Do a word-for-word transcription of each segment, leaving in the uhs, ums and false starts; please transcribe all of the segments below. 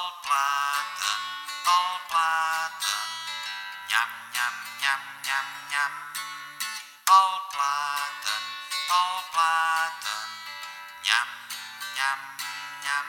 plàtan, el plàtan, nyam, nyam, nyam, nyam, nyam. El plàtan, el plàtan, nyam, nyam, nyam.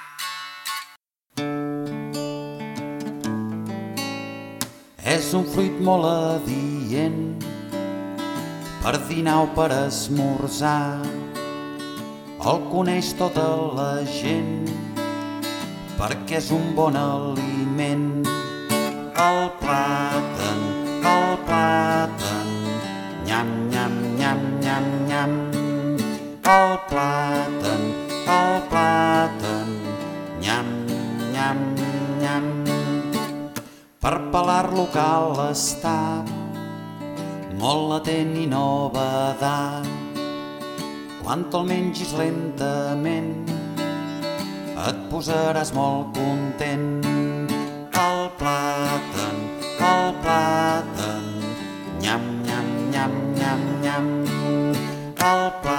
És un fruit molt adient per dinar o per esmorzar. El coneix tota la gent perquè és un bon aliment. El plàtan, el plàtan, nyam, nyam, nyam, nyam, nyam. El plàtan, el plàtan, nyam, nyam, nyam. Per pelar-lo cal estar molt atent i no badar. Quan te'l mengis lentament et posaràs molt content. El plàtan, el plàtan, nyam, nyam, nyam, nyam, nyam. El plàtan.